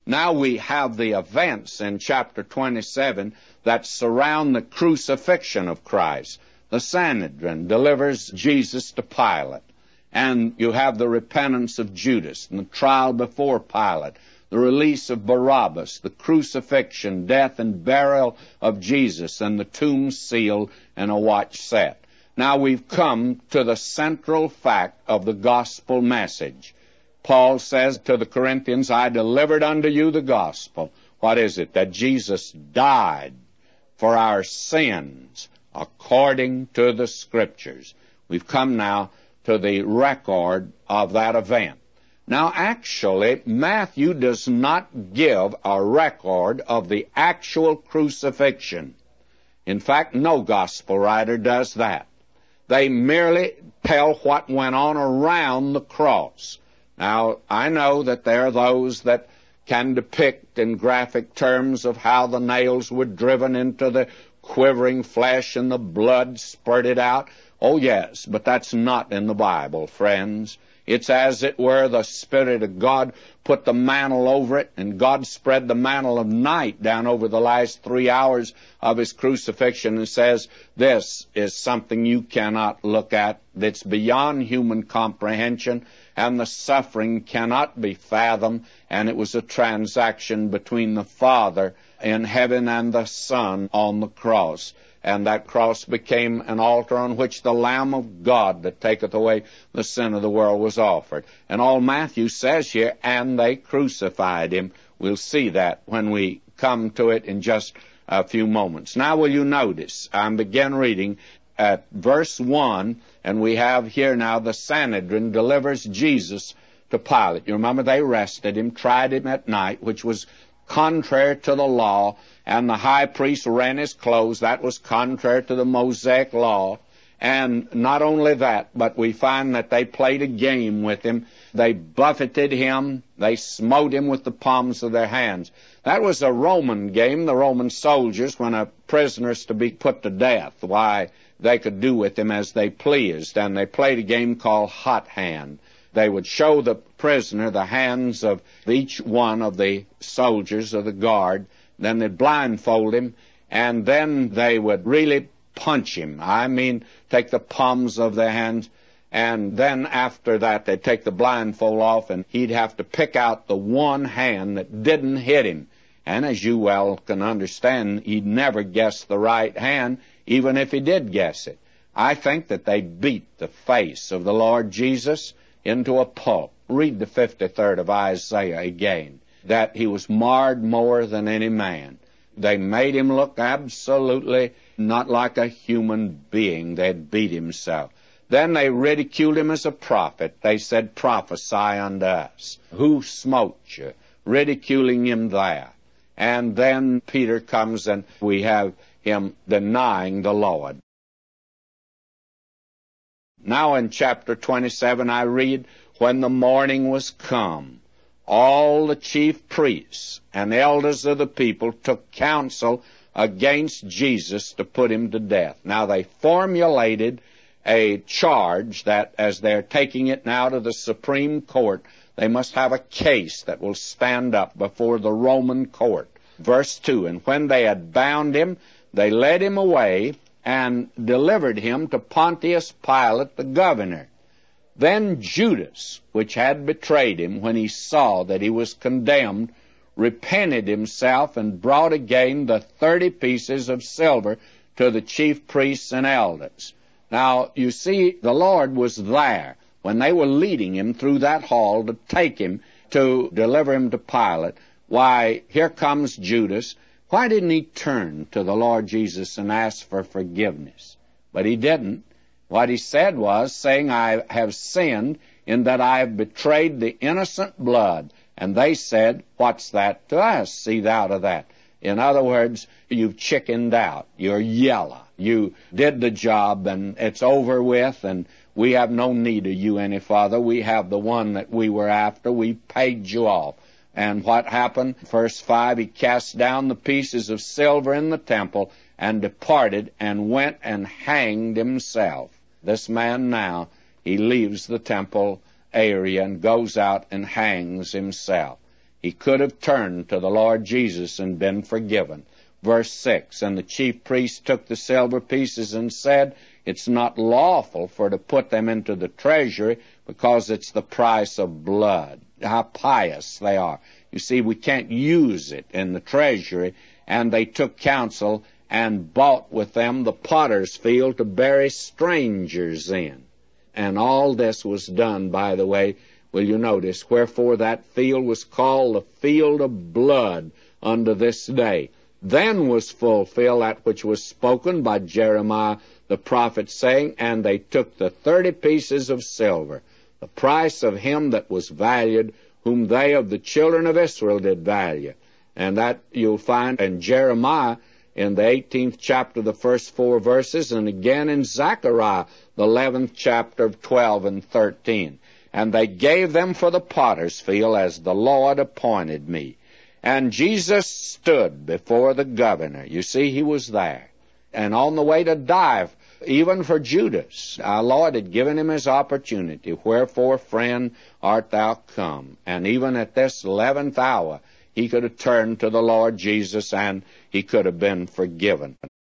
Now we have the events in chapter 27 that surround the crucifixion of Christ. The Sanhedrin delivers Jesus to Pilate, and you have the repentance of Judas and the trial before Pilate, the release of Barabbas, the crucifixion, death, and burial of Jesus, and the tomb sealed and a watch set. Now we've come to the central fact of the gospel message. Paul says to the Corinthians, I delivered unto you the gospel. What is it? That Jesus died for our sins according to the Scriptures. We've come now to the record of that event. Now, actually, Matthew does not give a record of the actual crucifixion. In fact, no gospel writer does that. They merely tell what went on around the cross. Now, I know that there are those that can depict in graphic terms of how the nails were driven into the quivering flesh and the blood spurted out. Oh, yes, but that's not in the Bible, friends. It's as it were the Spirit of God put the mantle over it, and God spread the mantle of night down over the last 3 hours of His crucifixion and says, this is something you cannot look at, that's beyond human comprehension, and the suffering cannot be fathomed, and it was a transaction between the Father in heaven and the Son on the cross. And that cross became an altar on which the Lamb of God that taketh away the sin of the world was offered. And all Matthew says here, and they crucified Him. We'll see that when we come to it in just a few moments. Now will you notice, I begin reading at verse 1, and we have here now the Sanhedrin delivers Jesus to Pilate. You remember they arrested Him, tried Him at night, which was contrary to the law, and the high priest rent his clothes. That was contrary to the Mosaic law. And not only that, but we find that they played a game with Him. They buffeted Him. They smote Him with the palms of their hands. That was a Roman game. The Roman soldiers, when a prisoner is to be put to death, why, they could do with him as they pleased. And they played a game called hot hand. They would show the prisoner the hands of each one of the soldiers of the guard. Then they'd blindfold him, and then they would really punch him. I mean, take the palms of their hands, and then after that they'd take the blindfold off, and he'd have to pick out the one hand that didn't hit him. And as you well can understand, he'd never guess the right hand, even if he did guess it. I think that they beat the face of the Lord Jesus into a pulp. Read the 53rd of Isaiah again, that He was marred more than any man. They made Him look absolutely not like a human being. They'd beat Him so. Then they ridiculed Him as a prophet. They said, prophesy unto us. Who smote you? Ridiculing Him there. And then Peter comes and we have him denying the Lord. Now in chapter 27 I read, when the morning was come, all the chief priests and elders of the people took counsel against Jesus to put Him to death. Now they formulated a charge that as they're taking it now to the Supreme Court, they must have a case that will stand up before the Roman court. Verse 2, and when they had bound Him, they led Him away and delivered Him to Pontius Pilate the governor. Then Judas, which had betrayed Him, when he saw that he was condemned, repented himself and brought again the 30 pieces of silver to the chief priests and elders. Now, you see, the Lord was there when they were leading Him through that hall to take Him to deliver Him to Pilate. Why, here comes Judas. Why didn't he turn to the Lord Jesus and ask for forgiveness? But he didn't. What he said was, saying, I have sinned in that I have betrayed the innocent blood. And they said, what's that to us? See thou to that. In other words, you've chickened out. You're yellow. You did the job, and it's over with, and we have no need of you any farther. We have the one that we were after. We paid you off. And what happened? Verse 5, he cast down the pieces of silver in the temple and departed and went and hanged himself. This man now, he leaves the temple area and goes out and hangs himself. he could have turned to the Lord Jesus and been forgiven. Verse 6, and the chief priest took the silver pieces and said, it's not lawful for to put them into the treasury because it's the price of blood. How pious they are. You see, we can't use it in the treasury. And they took counsel and bought with them the potter's field to bury strangers in. And all this was done, by the way, will you notice, wherefore that field was called the field of blood unto this day. Then was fulfilled that which was spoken by Jeremiah the prophet, saying, and they took the 30 pieces of silver, the price of him that was valued, whom they of the children of Israel did value. And that you'll find in Jeremiah in the 18th chapter, the first 4 verses, and again in Zechariah, the 11th chapter of 12 and 13. And they gave them for the potter's field as the Lord appointed me. And Jesus stood before the governor. You see, he was there. And on the way to die, even for Judas, our Lord had given him his opportunity. Wherefore, friend, art thou come? And even at this 11th hour, he could have turned to the Lord Jesus and he could have been forgiven.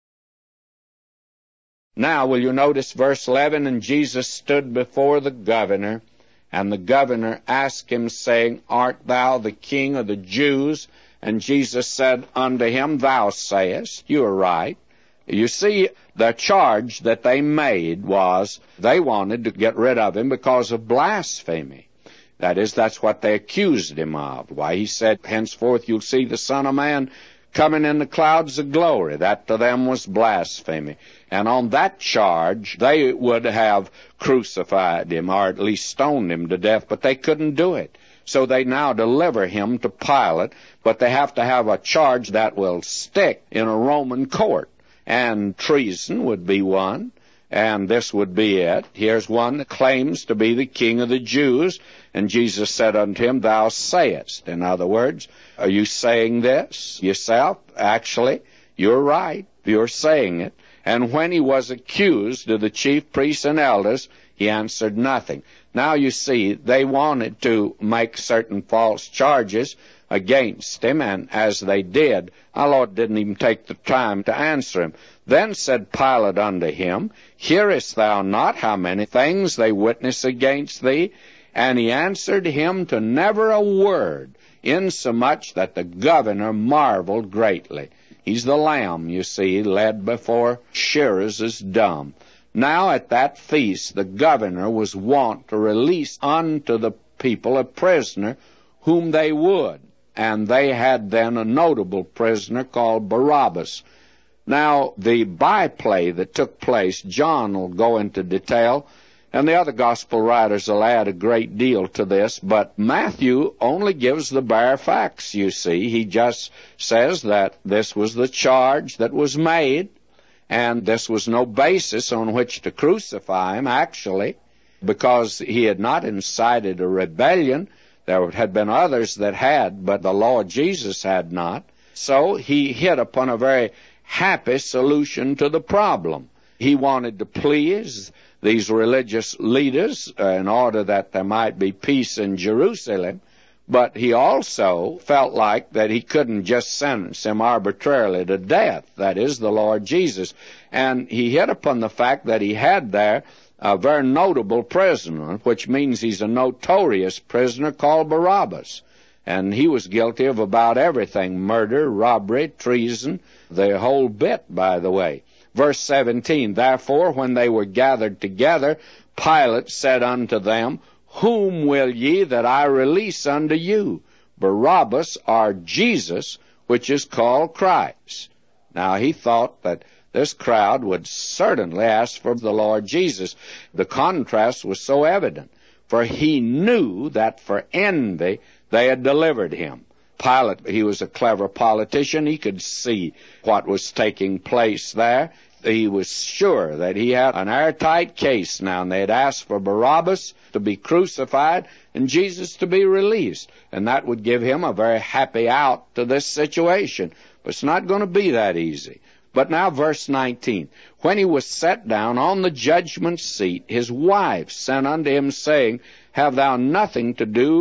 Now, will you notice verse 11? And Jesus stood before the governor, and the governor asked him, saying, art thou the king of the Jews? And Jesus said unto him, thou sayest, you are right. You see, the charge that they made was they wanted to get rid of him because of blasphemy. That is, that's what they accused him of. Why, he said, henceforth you'll see the Son of Man coming in the clouds of glory. That to them was blasphemy. And on that charge, they would have crucified him, or at least stoned him to death, but they couldn't do it. So they now deliver him to Pilate, but they have to have a charge that will stick in a Roman court. And treason would be one, and this would be it. Here's one that claims to be the king of the Jews, and Jesus said unto him, thou sayest. In other words, are you saying this yourself? Actually, you're right. You're saying it. And when he was accused of the chief priests and elders, he answered nothing. Now you see, they wanted to make certain false charges against him, and as they did, our Lord didn't even take the time to answer him. Then said Pilate unto him, hearest thou not how many things they witness against thee? And he answered him to never a word, insomuch that the governor marveled greatly. He's the lamb, you see, led before shearers is dumb. Now at that feast the governor was wont to release unto the people a prisoner whom they would. And they had then a notable prisoner called Barabbas. Now, the byplay that took place, John will go into detail, and the other gospel writers will add a great deal to this, but Matthew only gives the bare facts, you see. He just says that this was the charge that was made, and this was no basis on which to crucify him, actually, because he had not incited a rebellion. There had been others that had, but the Lord Jesus had not. So he hit upon a very happy solution to the problem. He wanted to please these religious leaders in order that there might be peace in Jerusalem, but he also felt like that he couldn't just sentence him arbitrarily to death, that is, the Lord Jesus. And he hit upon the fact that he had there a very notable prisoner, which means he's a notorious prisoner called Barabbas. And he was guilty of about everything, murder, robbery, treason, the whole bit, by the way. Verse 17, therefore, when they were gathered together, Pilate said unto them, whom will ye that I release unto you, Barabbas or Jesus, which is called Christ? Now he thought that this crowd would certainly ask for the Lord Jesus. The contrast was so evident, for he knew that for envy they had delivered him. Pilate, he was a clever politician. He could see what was taking place there. He was sure that he had an airtight case now, and they had asked for Barabbas to be crucified and Jesus to be released, and that would give him a very happy out to this situation. But it's not going to be that easy. But now verse 19, when he was set down on the judgment seat, his wife sent unto him, saying, have thou nothing to do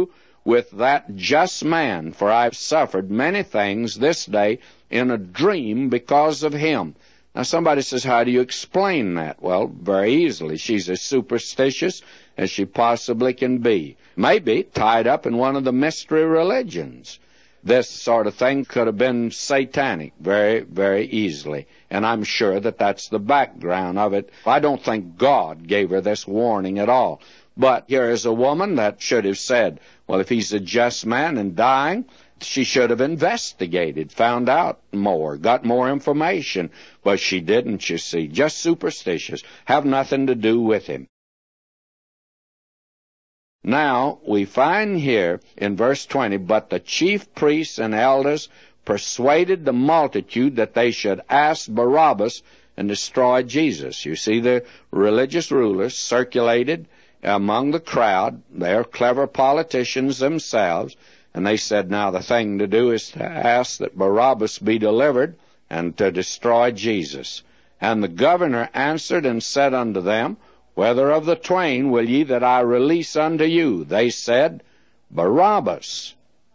with that just man, for I've suffered many things this day in a dream because of him. Now somebody says, how do you explain that? Well, very easily. She's as superstitious as she possibly can be. Maybe tied up in one of the mystery religions. This sort of thing could have been satanic very, very easily. And I'm sure that that's the background of it. I don't think God gave her this warning at all. But here is a woman that should have said, well, if he's a just man and dying, she should have investigated, found out more, got more information. But she didn't, you see. Just superstitious. Have nothing to do with him. Now, we find here in verse 20, but the chief priests and elders persuaded the multitude that they should ask Barabbas and destroy Jesus. You see, the religious rulers circulated among the crowd. They're clever politicians themselves. And they said, now the thing to do is to ask that Barabbas be delivered and to destroy Jesus. And the governor answered and said unto them, whether of the twain will ye that I release unto you? They said, Barabbas.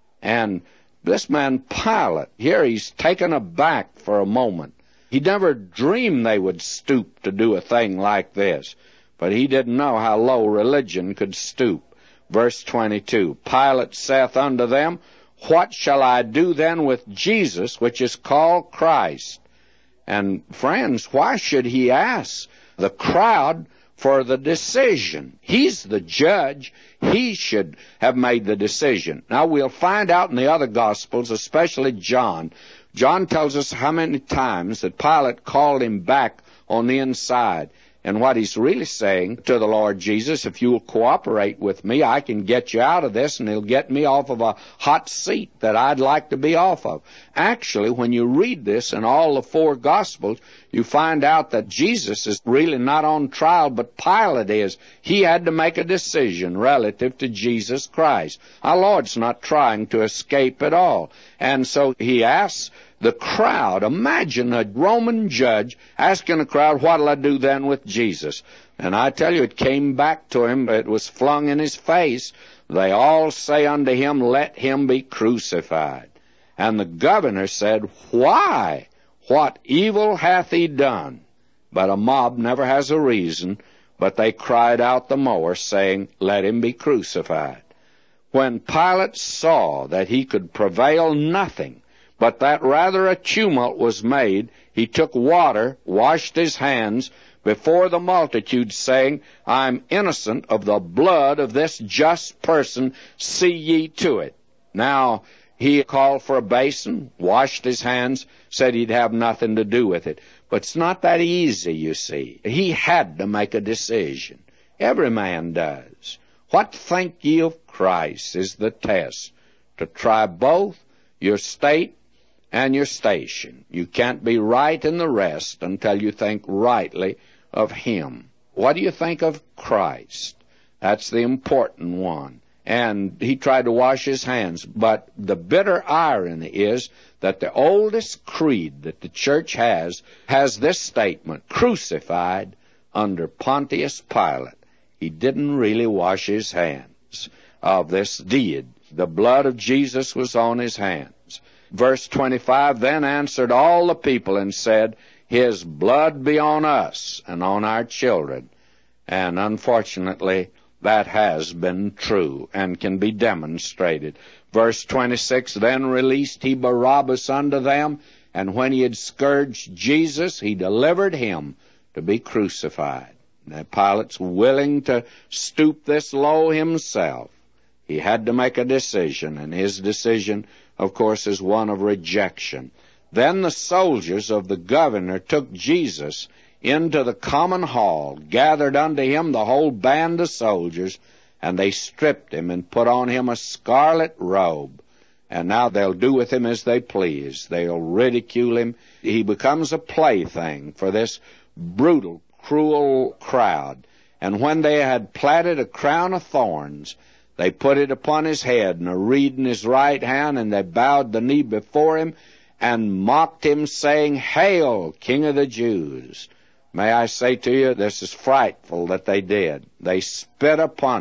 And this man Pilate, here he's taken aback for a moment. He never dreamed they would stoop to do a thing like this. But he didn't know how low religion could stoop. Verse 22, Pilate saith unto them, what shall I do then with Jesus, which is called Christ? And friends, why should he ask the crowd for the decision? He's the judge. He should have made the decision. Now, we'll find out in the other Gospels, especially John. John tells us how many times that Pilate called him back on the inside. And what he's really saying to the Lord Jesus, if you'll cooperate with me, I can get you out of this, and he'll get me off of a hot seat that I'd like to be off of. Actually, when you read this in all the four Gospels, you find out that Jesus is really not on trial, but Pilate is. He had to make a decision relative to Jesus Christ. Our Lord's not trying to escape at all. And so he asks the crowd. Imagine a Roman judge asking the crowd, what'll I do then with Jesus? And I tell you, it came back to him. It was flung in his face. They all say unto him, let him be crucified. And the governor said, why? What evil hath he done? But a mob never has a reason, but they cried out the more, saying, let him be crucified. When Pilate saw that he could prevail nothing, but that rather a tumult was made, he took water, washed his hands before the multitude, saying, I'm innocent of the blood of this just person, see ye to it. Now, he called for a basin, washed his hands, said he'd have nothing to do with it. But it's not that easy, you see. He had to make a decision. Every man does. What think ye of Christ is the test, to try both your state and your station. You can't be right in the rest until you think rightly of him. What do you think of Christ? That's the important one. And he tried to wash his hands. But the bitter irony is that the oldest creed that the church has this statement, crucified under Pontius Pilate. He didn't really wash his hands of this deed. The blood of Jesus was on his hands. Verse 25, then answered all the people and said, his blood be on us and on our children. And unfortunately, that has been true and can be demonstrated. Verse 26, then released he Barabbas unto them, and when he had scourged Jesus, he delivered him to be crucified. Now, Pilate's willing to stoop this low himself. He had to make a decision, and his decision, of course, is one of rejection. Then the soldiers of the governor took Jesus into the common hall, gathered unto him the whole band of soldiers, and they stripped him and put on him a scarlet robe. And now they'll do with him as they please. They'll ridicule him. He becomes a plaything for this brutal, cruel crowd. And when they had platted a crown of thorns, they put it upon his head and a reed in his right hand, and they bowed the knee before him and mocked him, saying, Hail, King of the Jews! May I say to you, this is frightful that they did. They spit upon him.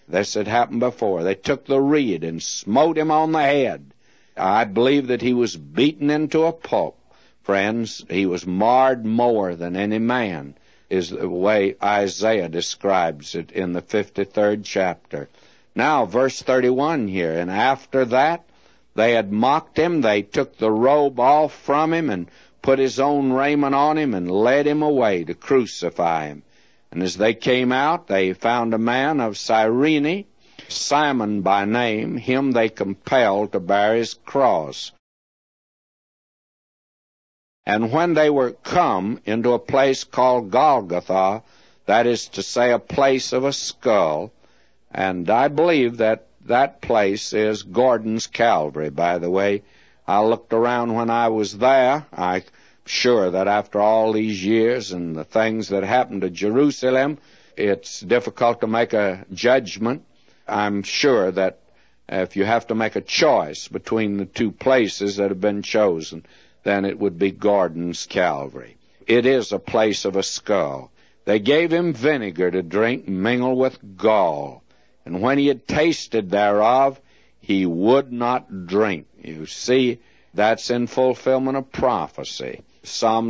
This had happened before. They took the reed and smote him on the head. I believe that he was beaten into a pulp. Friends, he was marred more than any man, is the way Isaiah describes it in the 53rd chapter. Now, verse 31 here, and after that they had mocked him, they took the robe off from him and put his own raiment on him and led him away to crucify him. And as they came out, they found a man of Cyrene, Simon by name. Him they compelled to bear his cross. And when they were come into a place called Golgotha, that is to say, a place of a skull, and I believe that that place is Gordon's Calvary, by the way. I looked around when I was there. I'm sure that after all these years and the things that happened to Jerusalem, it's difficult to make a judgment. I'm sure that if you have to make a choice between the two places that have been chosen, then it would be Gordon's Calvary. It is a place of a skull. They gave him vinegar to drink mingled with gall, and when he had tasted thereof, he would not drink. You see, that's in fulfillment of prophecy. Psalm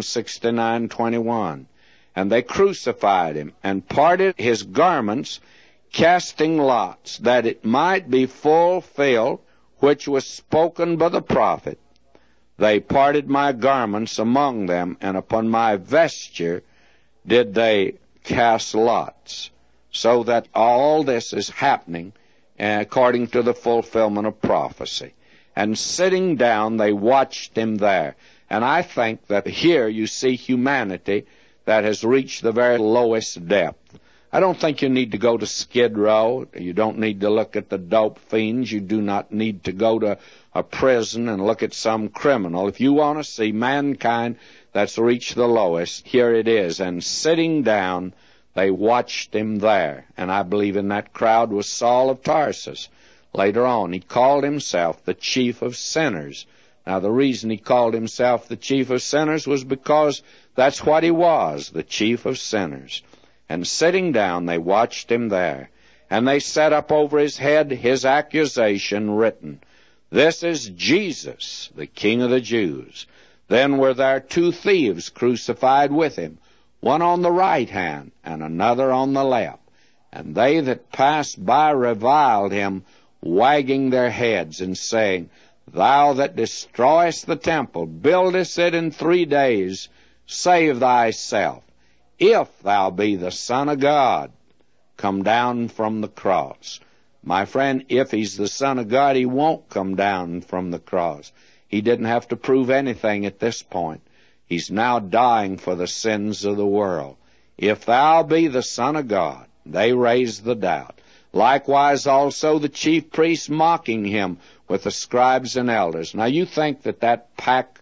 69:21. And they crucified him, and parted his garments, casting lots, that it might be fulfilled, which was spoken by the prophet. They parted my garments among them, and upon my vesture did they cast lots. So that all this is happening according to the fulfillment of prophecy. And sitting down, they watched him there. And I think that here you see humanity that has reached the very lowest depth. I don't think you need to go to Skid Row. You don't need to look at the dope fiends. You do not need to go to a prison and look at some criminal. If you want to see mankind that's reached the lowest, here it is. And sitting down, they watched him there. And I believe in that crowd was Saul of Tarsus. Later on, he called himself the chief of sinners. Now, the reason he called himself the chief of sinners was because that's what he was, the chief of sinners. And sitting down, they watched him there. And they set up over his head his accusation written, "This is Jesus, the King of the Jews." Then were there two thieves crucified with him, one on the right hand and another on the left. And they that passed by reviled him, wagging their heads and saying, "Thou that destroyest the temple, buildest it in 3 days, save thyself. If thou be the Son of God, come down from the cross." My friend, if he's the Son of God, he won't come down from the cross. He didn't have to prove anything at this point. He's now dying for the sins of the world. If thou be the Son of God, they raised the doubt. Likewise also the chief priests mocking him with the scribes and elders. Now you think that that pack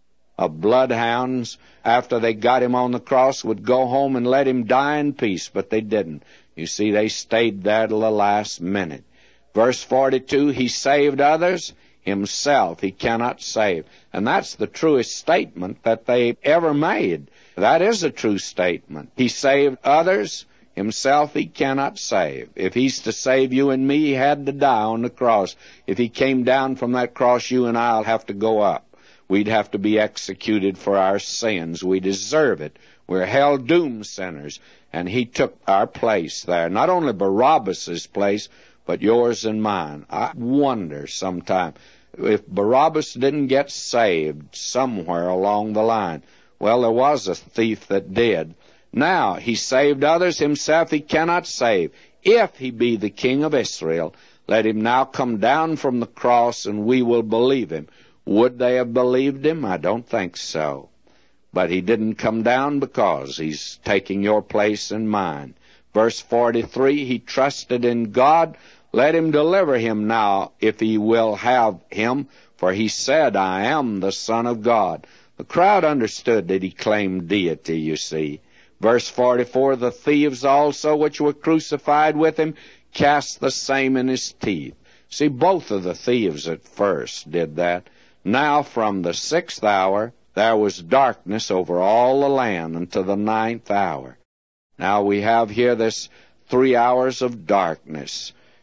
of bloodhounds, after they got him on the cross, would go home and let him die in peace, but they didn't. You see, they stayed there till the last minute. Verse 42, he saved others, himself he cannot save. And that's the truest statement that they ever made. That is a true statement. He saved others, himself he cannot save. If he's to save you and me, he had to die on the cross. If he came down from that cross, you and I'll have to go up. We'd have to be executed for our sins. We deserve it. We're hell-doomed sinners. And he took our place there. Not only Barabbas' place, but yours and mine. I wonder sometime if Barabbas didn't get saved somewhere along the line. Well, there was a thief that did. Now, he saved others, himself he cannot save. If he be the King of Israel, let him now come down from the cross, and we will believe him. Would they have believed him? I don't think so. But he didn't come down because he's taking your place and mine. Verse 43, he trusted in God. Let him deliver him now, if he will have him, for he said, I am the Son of God. The crowd understood that he claimed deity, you see. Verse 44, the thieves also which were crucified with him cast the same in his teeth. See, both of the thieves at first did that. Now from the 6th hour there was darkness over all the land until the 9th hour. Now we have here this 3 hours of darkness.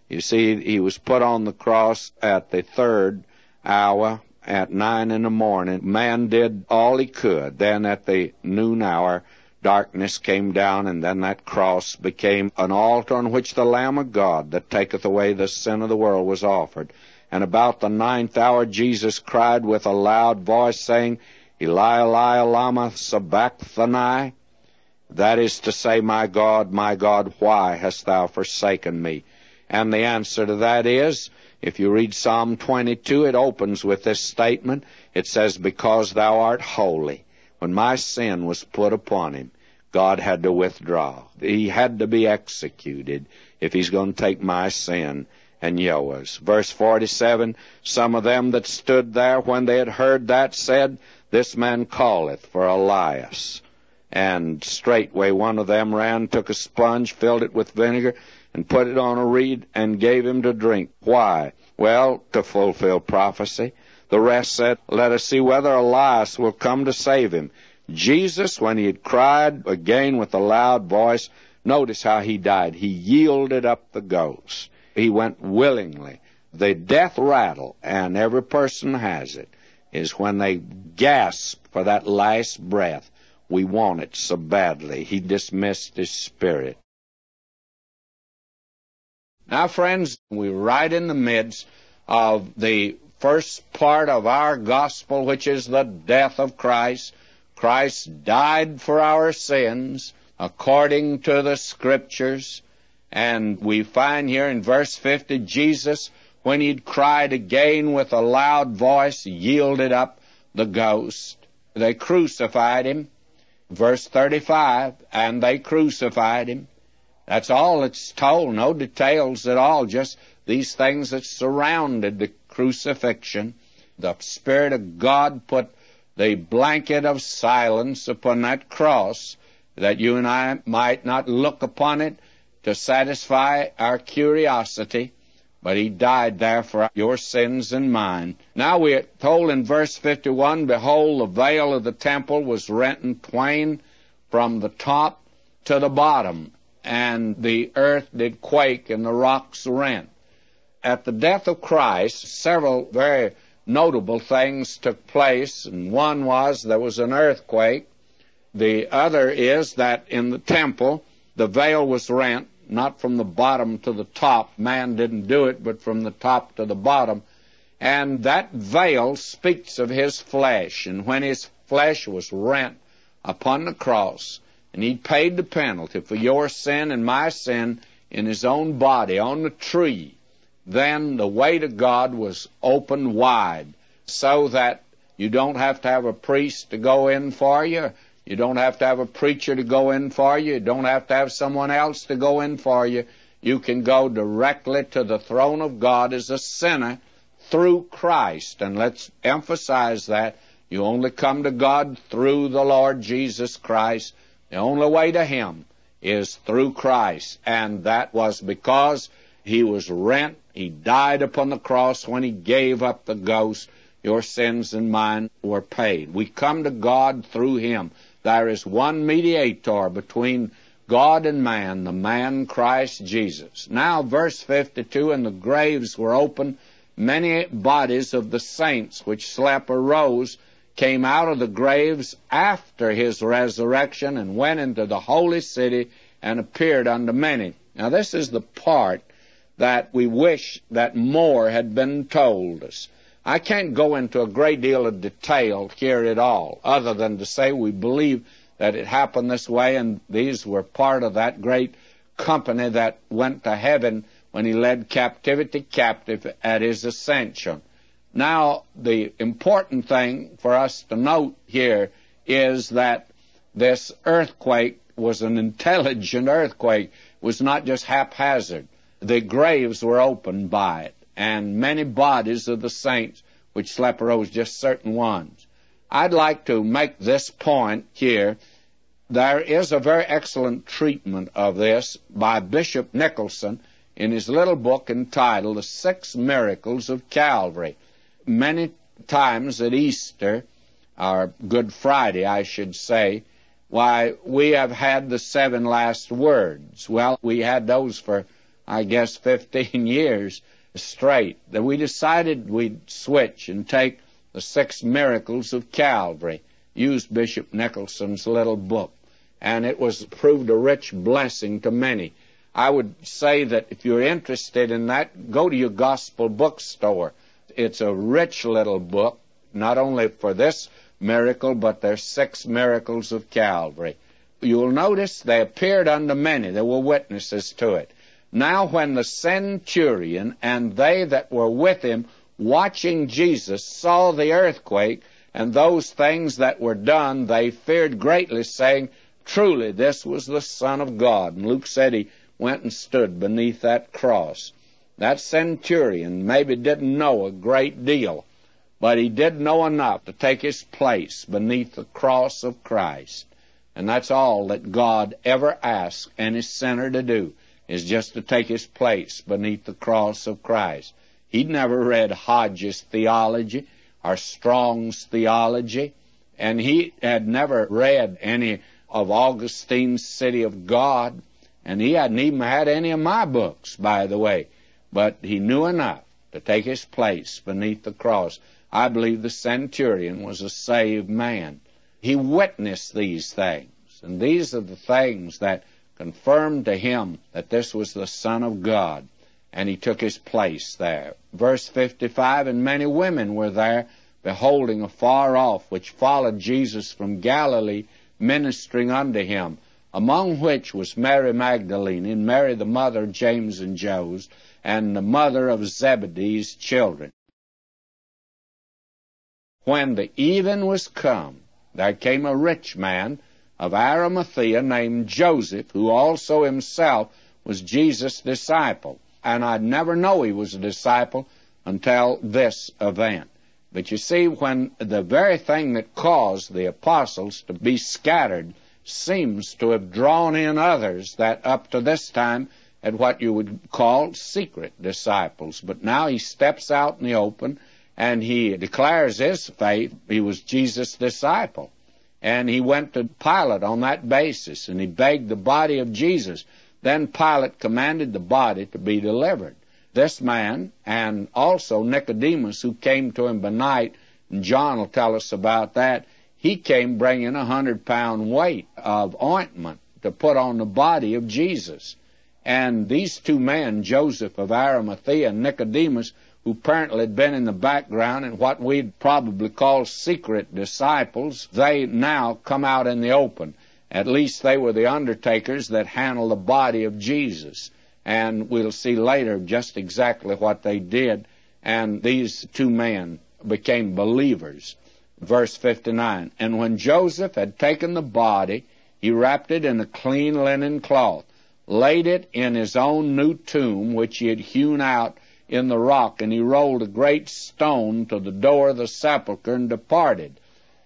You see, he was put on the cross at the third hour at 9 in the morning. Man did all he could. Then at the noon hour, darkness came down, and then that cross became an altar on which the Lamb of God that taketh away the sin of the world was offered. And about the 9th hour Jesus cried with a loud voice, saying, Eli, Eli, lama sabachthani? That is to say, my God, why hast thou forsaken me? And the answer to that is, if you read Psalm 22, it opens with this statement. It says, because thou art holy. When my sin was put upon him, God had to withdraw. He had to be executed if he's going to take my sin and yours. Verse 47, some of them that stood there when they had heard that said, this man calleth for Elias. And straightway one of them ran, took a sponge, filled it with vinegar, and put it on a reed, and gave him to drink. Why? Well, to fulfill prophecy. The rest said, let us see whether Elias will come to save him. Jesus, when he had cried again with a loud voice, notice how he died. He yielded up the ghost. He went willingly. The death rattle, and every person has it, is when they gasp for that last breath. We want it so badly. He dismissed his spirit. Now, friends, we're right in the midst of the first part of our gospel, which is the death of Christ. Christ died for our sins according to the Scriptures. And we find here in verse 50, Jesus, when he'd cried again with a loud voice, yielded up the ghost. They crucified him. Verse 35, and they crucified him. That's all it's told, no details at all, just these things that surrounded the crucifixion. The Spirit of God put the blanket of silence upon that cross, that you and I might not look upon it to satisfy our curiosity, but he died there for your sins and mine. Now we are told in verse 51, behold, the veil of the temple was rent in twain from the top to the bottom, and the earth did quake, and the rocks rent. At the death of Christ, several very notable things took place, and one was there was an earthquake. The other is that in the temple, the veil was rent, not from the bottom to the top. Man didn't do it, but from the top to the bottom. And that veil speaks of his flesh. And when his flesh was rent upon the cross, and he paid the penalty for your sin and my sin in his own body on the tree, then the way to God was opened wide, so that you don't have to have a priest to go in for you. You don't have to have a preacher to go in for you. You don't have to have someone else to go in for you. You can go directly to the throne of God as a sinner through Christ. And let's emphasize that. You only come to God through the Lord Jesus Christ. The only way to him is through Christ. And that was because he was rent. He died upon the cross when he gave up the ghost. Your sins and mine were paid. We come to God through him. There is one mediator between God and man, the man Christ Jesus. Now, verse 52, and the graves were opened. Many bodies of the saints which slept arose, came out of the graves after his resurrection, and went into the holy city, and appeared unto many. Now, this is the part that we wish that more had been told us. I can't go into a great deal of detail here at all, other than to say we believe that it happened this way, and these were part of that great company that went to heaven when he led captivity captive at his ascension. Now, the important thing for us to note here is that this earthquake was an intelligent earthquake. It was not just haphazard. The graves were opened by it, and many bodies of the saints which slept arose, just certain ones. I'd like to make this point here. There is a very excellent treatment of this by Bishop Nicholson in his little book entitled The 6 Miracles of Calvary. Many times at Easter, or Good Friday, I should say, why, we have had the 7 last words. Well, we had those for I guess, 15 years straight, that we decided we'd switch and take the 6 miracles of Calvary, use Bishop Nicholson's little book, and it was proved a rich blessing to many. I would say that if you're interested in that, go to your gospel bookstore. It's a rich little book, not only for this miracle, but there's 6 miracles of Calvary. You'll notice they appeared unto many. There were witnesses to it. Now when the centurion and they that were with him watching Jesus saw the earthquake and those things that were done, they feared greatly, saying, Truly this was the Son of God. And Luke said he went and stood beneath that cross. That centurion maybe didn't know a great deal, but he did know enough to take his place beneath the cross of Christ. And that's all that God ever asks any sinner to do, is just to take his place beneath the cross of Christ. He'd never read Hodges' theology or Strong's theology, and he had never read any of Augustine's City of God, and he hadn't even had any of my books, by the way. But he knew enough to take his place beneath the cross. I believe the centurion was a saved man. He witnessed these things, and these are the things that confirmed to him that this was the Son of God, and he took his place there. Verse 55, And many women were there, beholding afar off, which followed Jesus from Galilee, ministering unto him, among which was Mary Magdalene, and Mary the mother of James and Joses, and the mother of Zebedee's children. When the even was come, there came a rich man of Arimathea named Joseph, who also himself was Jesus' disciple. And I'd never know he was a disciple until this event. But you see, when the very thing that caused the apostles to be scattered seems to have drawn in others that up to this time had what you would call secret disciples. But now he steps out in the open and he declares his faith. He was Jesus' disciple. And he went to Pilate on that basis, and he begged the body of Jesus. Then Pilate commanded the body to be delivered. This man, and also Nicodemus, who came to him by night, and John will tell us about that, he came bringing 100-pound weight of ointment to put on the body of Jesus. And these 2 men, Joseph of Arimathea and Nicodemus, who apparently had been in the background and what we'd probably call secret disciples, they now come out in the open. At least they were the undertakers that handled the body of Jesus. And we'll see later just exactly what they did. And these 2 men became believers. Verse 59, And when Joseph had taken the body, he wrapped it in a clean linen cloth, laid it in his own new tomb, which he had hewn out in the rock, and he rolled a great stone to the door of the sepulchre and departed.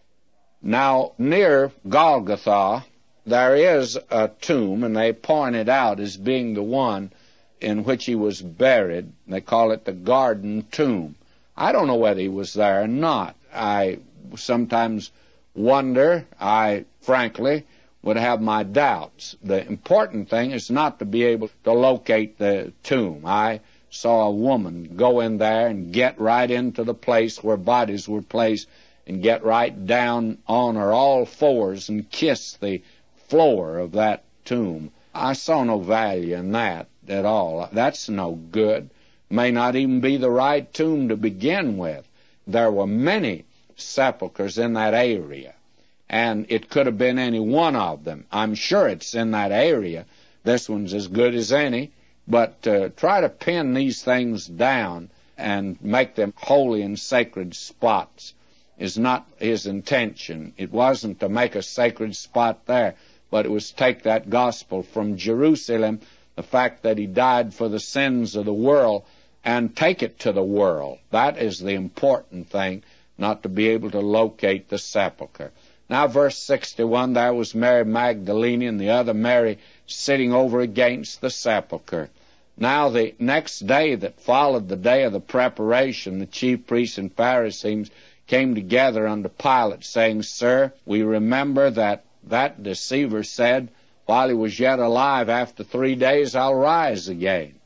Now, near Golgotha, there is a tomb, and they point it out as being the one in which he was buried. They call it the Garden Tomb. I don't know whether he was there or not. I sometimes wonder. I, frankly, would have my doubts. The important thing is not to be able to locate the tomb. I saw a woman go in there and get right into the place where bodies were placed and get right down on her all fours and kiss the floor of that tomb. I saw no value in that at all. That's no good. May not even be the right tomb to begin with. There were many sepulchres in that area, and it could have been any one of them. I'm sure it's in that area. This one's as good as any. But try to pin these things down and make them holy and sacred spots is not his intention. It wasn't to make a sacred spot there, but it was to take that gospel from Jerusalem, the fact that he died for the sins of the world, and take it to the world. That is the important thing, not to be able to locate the sepulchre. Now, verse 61, there was Mary Magdalene and the other Mary sitting over against the sepulchre. Now, the next day that followed the day of the preparation, the chief priests and Pharisees came together unto Pilate, saying, Sir, we remember that deceiver said, while he was yet alive, after 3 days I'll rise again.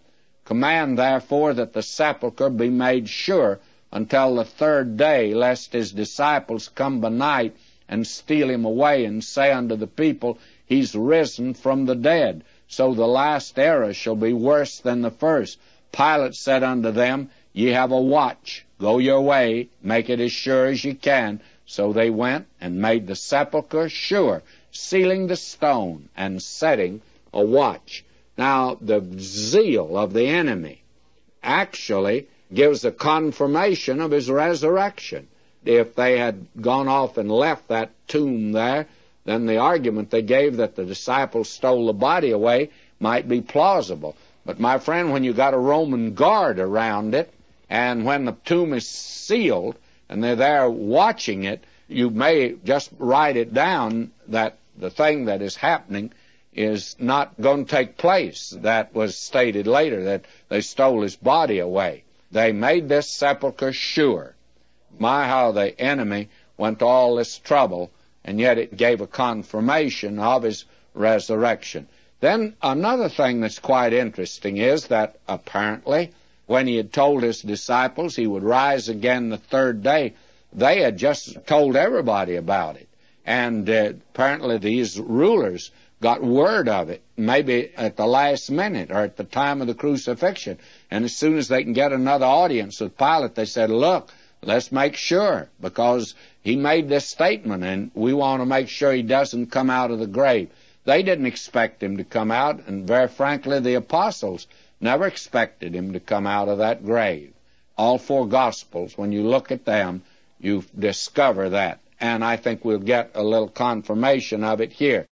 Command therefore that the sepulchre be made sure until the third day, lest his disciples come by night and steal him away, and say unto the people, He's risen from the dead. So the last era shall be worse than the first. Pilate said unto them, Ye have a watch. Go your way, make it as sure as ye can. So they went and made the sepulchre sure, sealing the stone and setting a watch. Now, the zeal of the enemy actually gives a confirmation of his resurrection. If they had gone off and left that tomb there, then the argument they gave that the disciples stole the body away might be plausible. But, my friend, when you got a Roman guard around it, and when the tomb is sealed, and they're there watching it, you may just write it down that the thing that is happening is not going to take place. That was stated later, that they stole his body away. They made this sepulchre sure. My, how the enemy went to all this trouble, and yet it gave a confirmation of his resurrection. Then another thing that's quite interesting is that apparently when he had told his disciples he would rise again the third day, they had just told everybody about it. And apparently these rulers got word of it, maybe at the last minute or at the time of the crucifixion. And as soon as they can get another audience with Pilate, they said, look, let's make sure, because he made this statement, and we want to make sure he doesn't come out of the grave. They didn't expect him to come out, and very frankly, the apostles never expected him to come out of that grave. All four Gospels, when you look at them, you discover that. And I think we'll get a little confirmation of it here.